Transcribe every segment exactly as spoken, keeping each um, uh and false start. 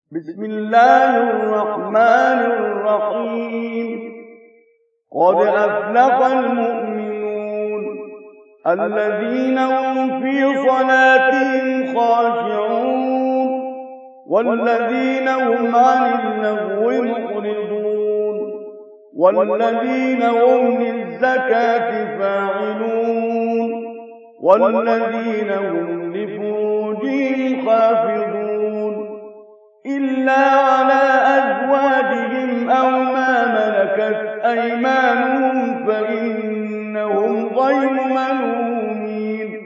بسم الله الرحمن الرحيم قد أفلح المؤمنون الذين هم في صلاتهم خاشعون والذين هم عن اللغو معرضون والذين هم للزكاة فاعلون والذين هم لفروجهم حافظون إلا على أزواجهم أو ما ملكت أيمانهم فإنهم غير ملومين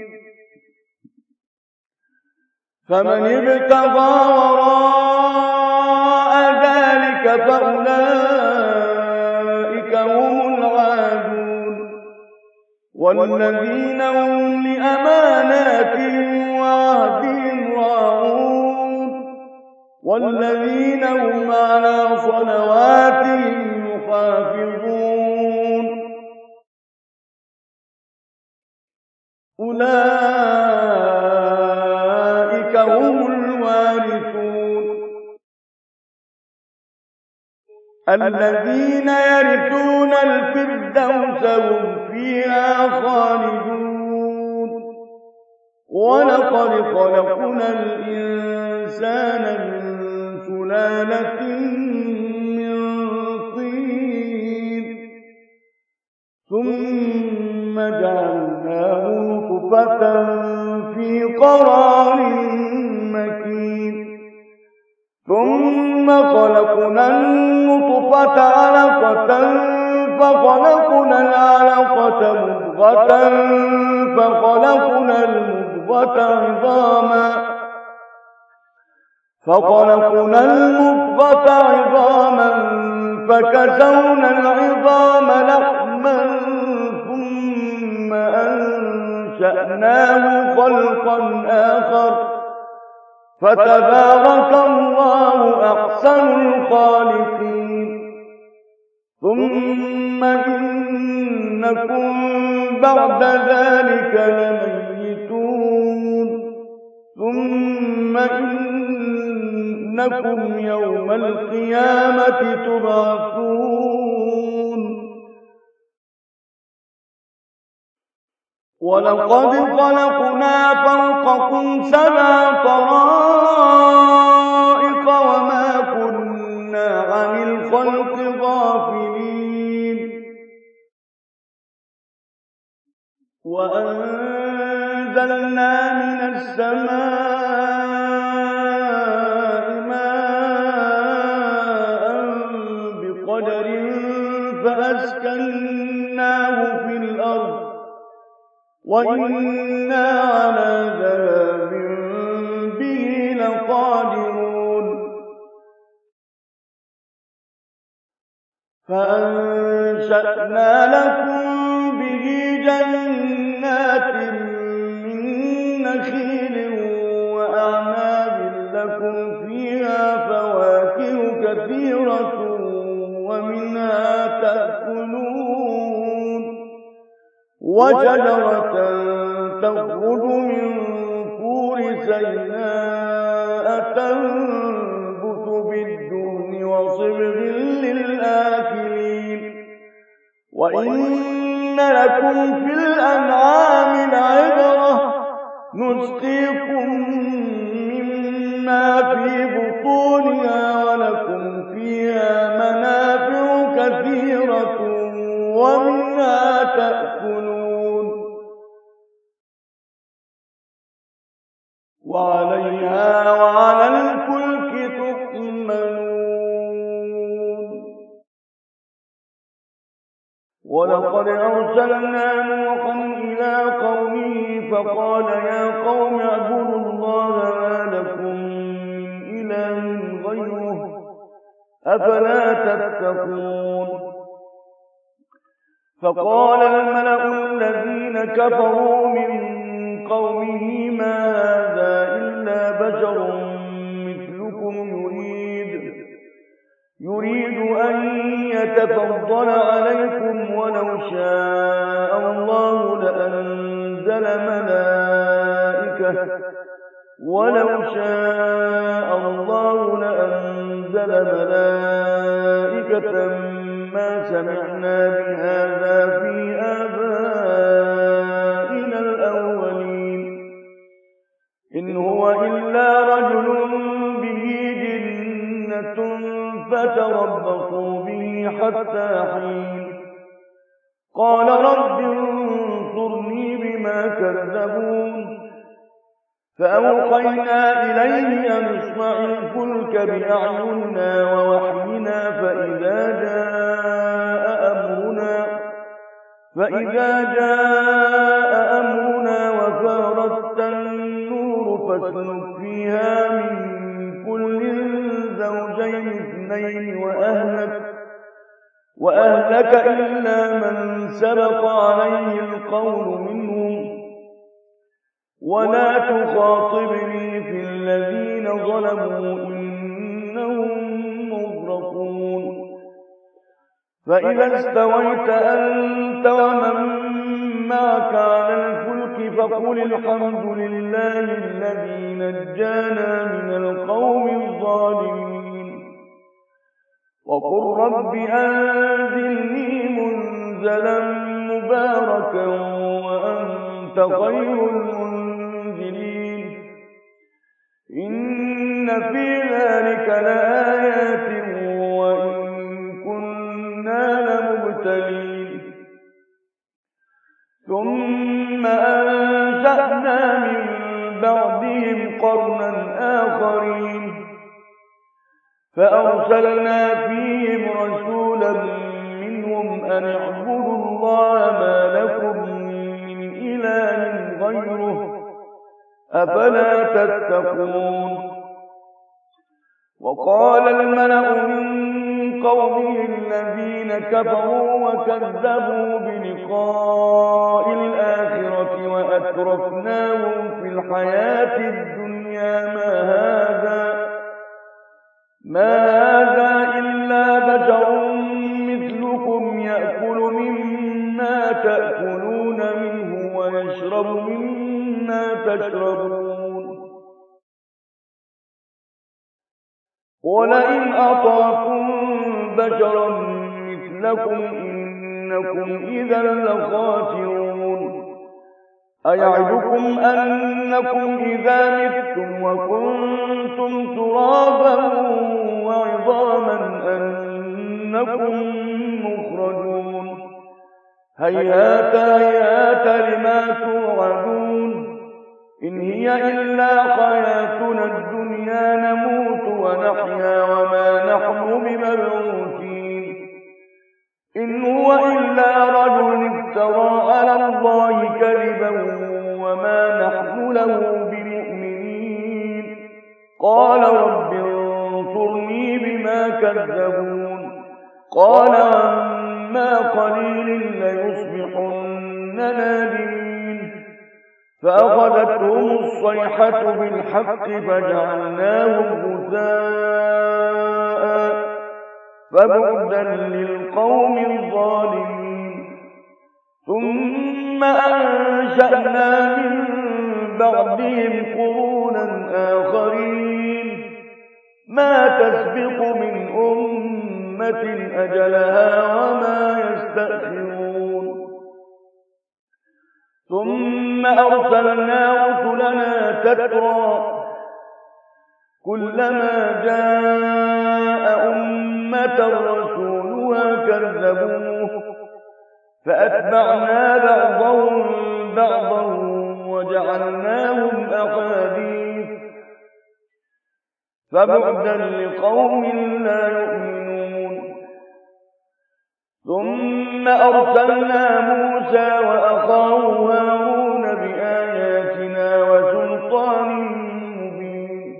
فمن ابتغى وراء ذلك فأولئك هم العادون والذين هم لأماناتهم وعهدهم راعون والذين هم على صلواتهم يحافظون أولئك هم الوارثون الذين يرثون الفردوس هم فيها خالدون ولقد خلقنا الإنسان من سلالة من طين ثم جعلناه نطفة في قرار مكين ثم خلقنا النطفة علقة فخلقنا العلقة مضغة فخلقنا المضغة عظاما فخلقنا المضغة عظاما فكسونا العظام لحما ثم أنشأناه خلقا آخر فتبارك الله أحسن الخالقين ثم إنكم بعد ذلك لميتون ثم إنكم يوم القيامة تبعثون ولقد خلقنا فوقكم سبع طرائق وما كنا عن الخلق غافلين وأنزلنا من السماء ماء بقدر فأسكناه في الأرض وإنا على ذهاب به لقادرون فأنشأنا لكم به جنات من نخيل وأعناب لكم فيها فواكه كثيرة ومنها تأكلون وشجرة تخرج من طور سيناء تنبت بالدهن وصبغ للآكلين وإن لكم في الأنعام لعبرة نسقيكم مما في بطونها ولكم فيها منافع كثيرة ومنها تأكلون وعليها وعلى الفلك تحملون ولقد أرسلنا نوحا إلى قومه فقال يا قوم اعبدوا الله ما لكم من إله غيره أفلا تتقون فقال الملأ الذين كفروا من قومه ما هذا إلا بشر مثلكم يريد يريد أن يتفضل عليكم ولو شاء الله لأنزل ملائكة ولو شاء الله لأنزل ملائكة ما سمعنا بهذا في آبائنا الأولين إن هو إلا رجل به جنة فتربصوا به حتى حين قال رب انصرني بما كذبون فأوحينا إليه أن اصنع الفلك بأعيننا ووحينا فإذا جاء أمرنا فإذا جاء أمرنا وفارت النور فاسلك فيها من كل زوجين اثنين وأهلك وأهلك إلا من سبق عليه القول منهم ولا تخاطبني في الذين ظلموا إنهم مغرقون فإذا استويت أنت ومن معك على الفلك فقل الحمد لله الذي نجانا من القوم الظالمين وقل رب أنزلني منزلا مباركا وأنت خير المنزلين إن في ذلك لآيات وإن كنا لمبتلين ثم أنشأنا من بعدهم قرنا آخرين فأرسلنا فيهم رسولا منهم أن اعبدوا الله ما لكم من إله غيره أفلا تتقون وقال الملأ من قومه الذين كفروا وكذبوا بلقاء الآخرة وأترفناهم في الحياة الدنيا ما هذا ما هذا إلا بشر مثلكم يأكل مما تأكلون منه ويشرب مما تشربون ولئن أطعتم بشرا مثلكم إنكم إذا لخاسرون أيعدكم أنكم إذا متم وكنتم ترابا وعظاما أنكم مخرجون هيهات هيهات لما توعدون إن هي إلا حياتنا الدنيا نموت ونحيا وما نحن بمبعوثين إن هو إلا رجل افترى على الله كذبا وما نحن له بمؤمنين قال رب انصرني بما كذبون قال عما قليل ليصبحن نادمين فأخذتهم الصيحة بالحق فجعلناهم غثاء فبعدا للقوم الظالمين ثم أنشأنا من بعدهم قرونا آخرين ما تسبق من أمة أجلها وما يستأخرون ثم أرسلنا رسلنا تترى كلما جاء أمة رسولها كذبوه فأتبعنا بعضهم بعضا وجعلناهم أحاديث فبعدا لقوم لا يؤمنون ثم أرسلنا موسى وأخاه هارون بآياتنا وسلطان مبين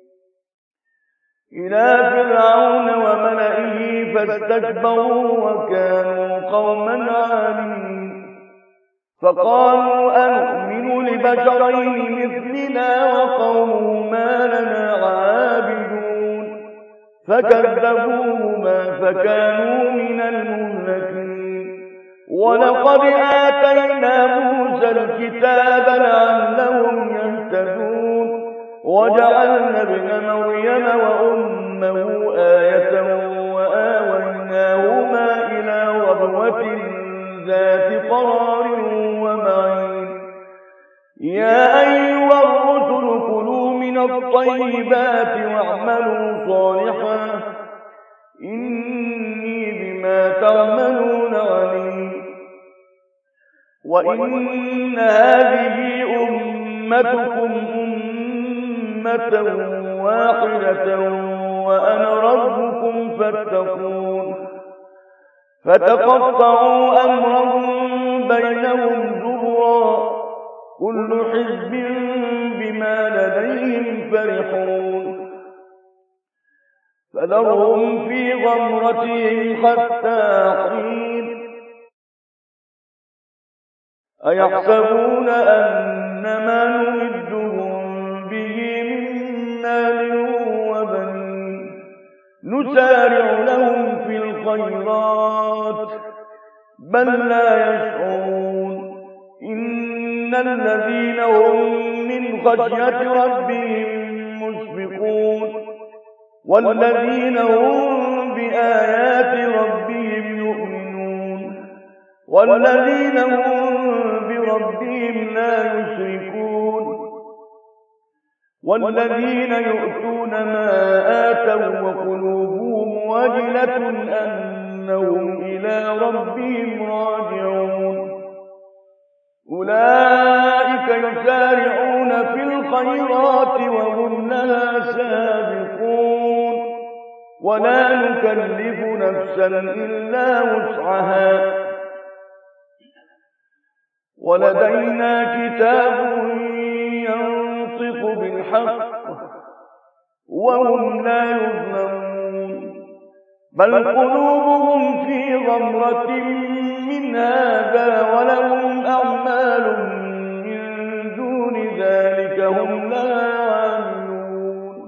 إلى فرعون وملئه فاستكبروا وكانوا قوما عالين فقالوا أنؤمن لبشرين مثلنا وقومهما لنا عابدون فكذبوهما فكانوا من المهلكين ولقد آتينا موسى الكتاب لعلهم يهتدون وجعلنا ابن مريم وأمه آية ربوة ذات قرار ومعين يا أيها الرسل كلوا من الطيبات واعملوا صالحا إني بما تعملون عليم وإن هذه أمتكم أمة واحدة وأنا ربكم فاتقون فتقطعوا أمرهم بينهم زبرا كل حزب بما لديهم فرحون فذرهم في غمرتهم حتى حين أيحسبون أن ما نمدهم به من مال وبنين نسارع لهم في الخيرات بل لا يشعرون إن الذين هم من خشية ربهم مشفقون والذين هم بآيات ربهم يؤمنون والذين هم بربهم لا يشركون والذين يؤتون ما آتوا وقلوبهم وجلة أنهم إلى ربهم راجعون أولئك يسارعون في الخيرات وهم لها سابقون ولا نكلف نفسا إلا وسعها ولدينا كتاب ينطق بالحق وهم لا يظلمون بل قلوبهم في غمرة من هذا ولهم أعمال من دون ذلك هم لا عاملون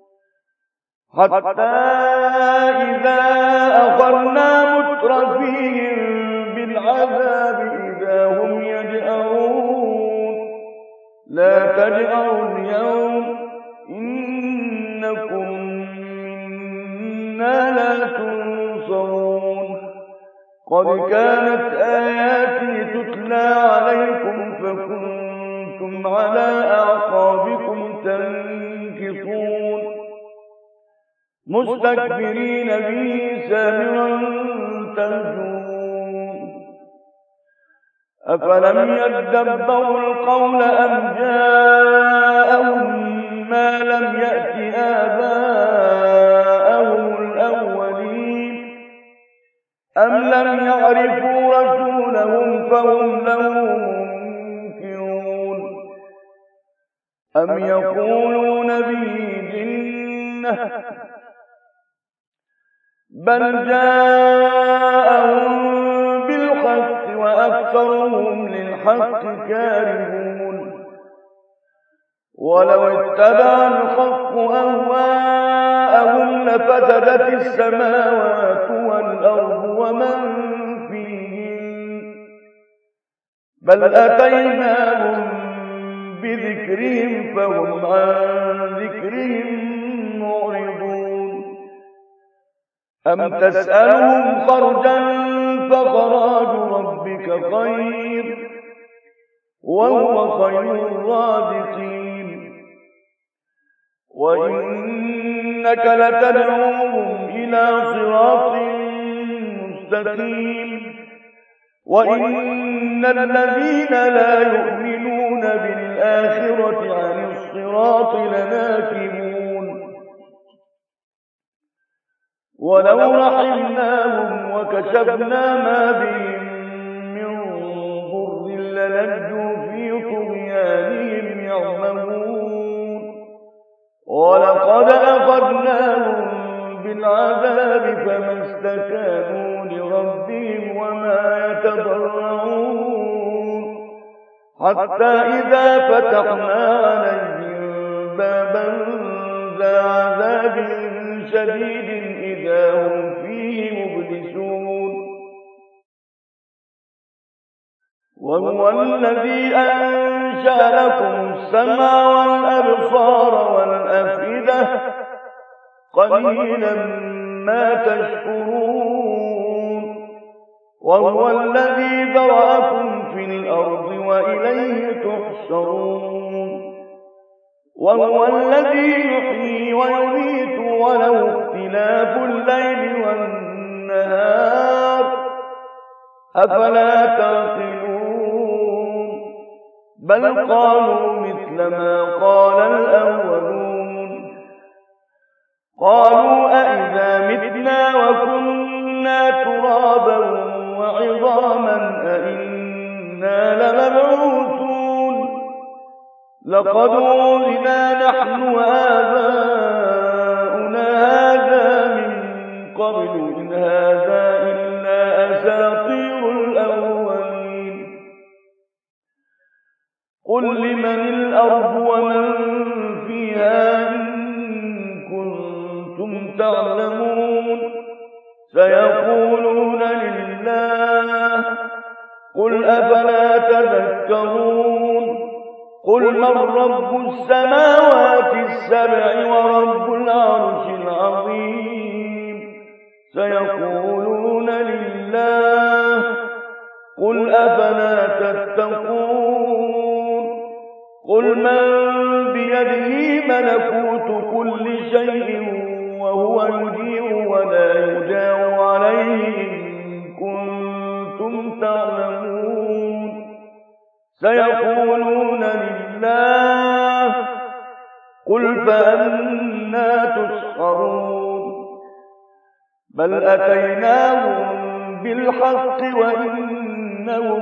حتى إذا أخذنا مترفيهم بالعذاب إذا هم يجأرون لا تجأروا اليوم إنكم منا لا تنصرون قد كانت آياتي تتلى عليكم فكنتم على أعقابكم تنكصون مستكبرين به سامرا تهجرون أفلم يدبروا القول أم جاءهم ما لم يأت آباءهم الأولين أم لم يعرفوا رسولهم فهم له منكرون أم يقولون به جنة بل جاءهم بالحق وأكثرهم للحق كارهون ولو اتبع الحق أهواءهم لفسدت السماوات والأرض ومن فيهن بل أتيناهم بذكرهم فهم عن ذكرهم معرضون أم تسألهم خرجا فخراج ربك خير وهو خير الرازقين وإنك لتدعوهم إلى صراط مستقيم وإن الذين لا يؤمنون بالآخرة عن الصراط لناكبون ولو رحمناهم وكشفنا ما بهم من ضر للجوا في طغيانهم يعمهون ولقد أخذناهم بالعذاب فما استكانوا لربهم وما يتضرعون حتى إذا فتحنا عليهم بابا ذا عذاب شديد إذا هم فيه مبلسون وهو الذي أنشأ لكم السمع والأبصار والأفئدة قليلا ما تشكرون وهو الذي ذرأكم في الأرض وإليه تحشرون وهو الذي يحيي ويميت وله اختلاف الليل والنهار أفلا تعقلون بل قالوا مثل ما قال الأولون قالوا أئذا متنا وكنا ترابا وعظاما أئنا لمبعوثون لقد وعدنا نحن وآباؤنا هذا من قبل إن هذا إلا أساطير الأولين قل لمن الأرض ومن فيها إن كنتم تعلمون سيقولون لله قل أفلا تذكرون قل من رب السماوات السبع ورب العرش العظيم سيقولون لله قل أفلا تتقون قل من بيده ملكوت كل شيء وهو يجير ولا يجار عليه إن كنتم تعلمون سيقولون لله قل فأنى تسحرون بل أتيناهم بالحق وإنهم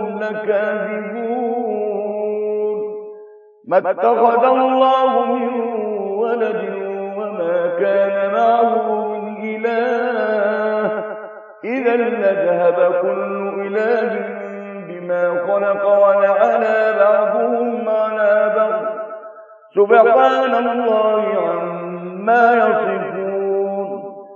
لكاذبون ما اتخذ الله من ولد وما كان معه من إله إذا لذهب كل إله بما خلق ولعلى بعضهم على بعض سبحان الله عما يصفون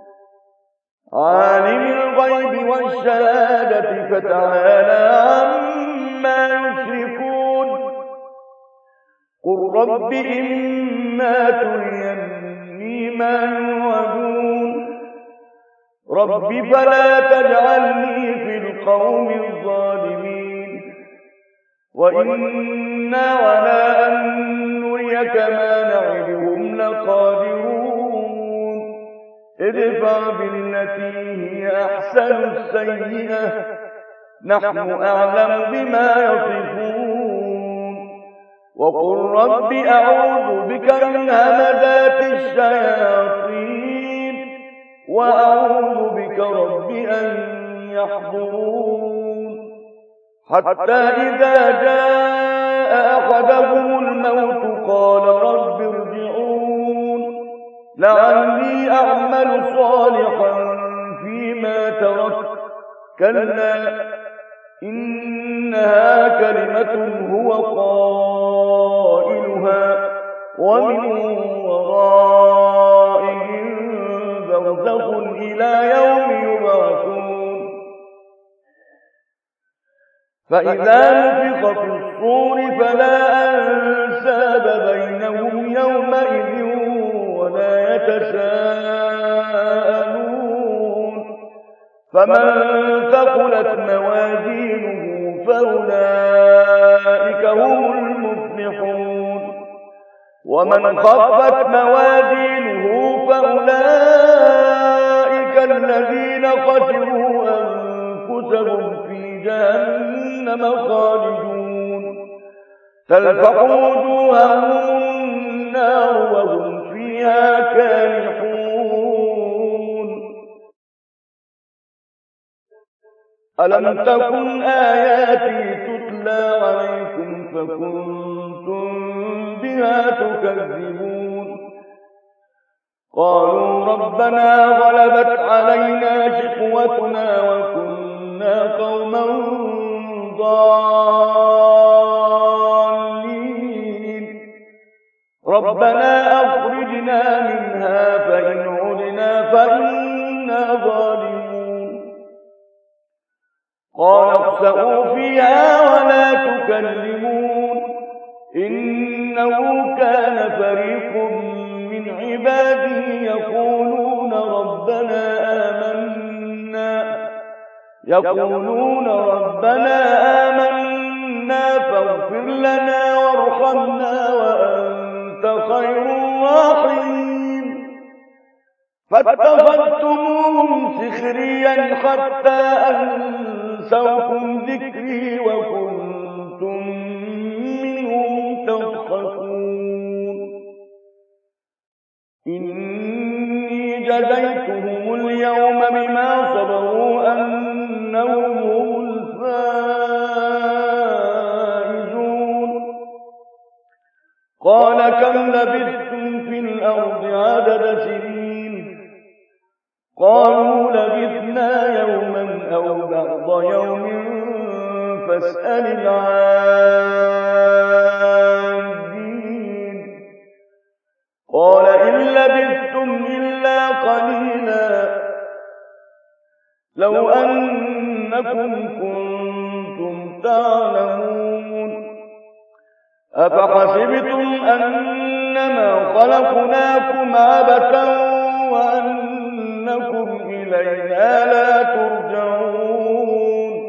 عالم الغيب والشهادة فتعالى عما يشركون قل رب إما تريني ما يوعدون رب فلا تجعلني في القوم الظالمين وإنا على أن نريك ما نعدهم لقادرون ادفع بالتي هي أحسن السيئة نحن أعلم بما يصفون وقل رب أعوذ بك من همزات الشياطين وأعوذ بك رب أن يحضرون حتى إذا جاء أحدهم الموت قال رب ارجعون لعلي أعمل صالحا فيما تركت كلا إنها كلمة هو قائلها ومن ورائهم برزخ إلى يوم يبعثون فإذا نفخ في الصور فلا أنساب بينهم يومئذ ولا يتساءلون فمن ثقلت موازينه فأولئك هم المفلحون ومن خفت موازينه فأولئك الذين خسروا أنفسهم في جهنم خالدون تلفح وجوههم النار وهم فيها كالحون ألم تكن آياتي تتلى عليكم فكنتم بها تكذبون قالوا ربنا غلبت علينا شقوتنا وكنا قوما ضالين ربنا أخرجنا منها فإن عدنا فإنا ظالمون قال اخسئوا فيها ولا تكلمون إنه كان فريق من عبادي يقولون ربنا آمنا يقولون ربنا آمنا فاغفر لنا وارحمنا وأنت خير الراحمين فاتخذتموهم سخريا حتى أنسوكم ذكري وكنتم منهم تضحكون إني جزيتهم اليوم بما صبروا أنهم هم الفائزون قال كم لبثتم في الأرض عدد سنين قالوا لبثنا يوما أو بعض يوم فاسأل العادين قال إن لبثتم إلا قليلا لو أنكم كنتم تعلمون أفحسبتم أنما خلقناكم عبثا وأنكم إلينا لا ترجعون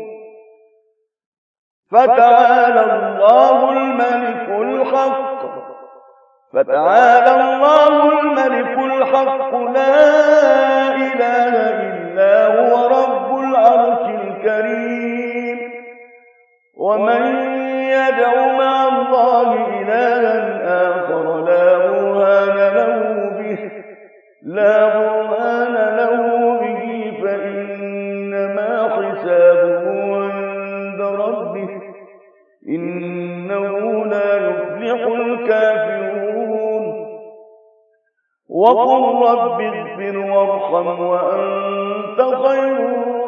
فتعالى الله الملك الحق فتعالى الله الملك الحق لا إله إلا هو رب العرش الكريم ومن يدع مع الله إلها آخر لا برهان له به لا برهان له به فإنما حسابه عند ربه إنه لا يفلح الكافرون وقل رب اغفر وارحم وأنت خير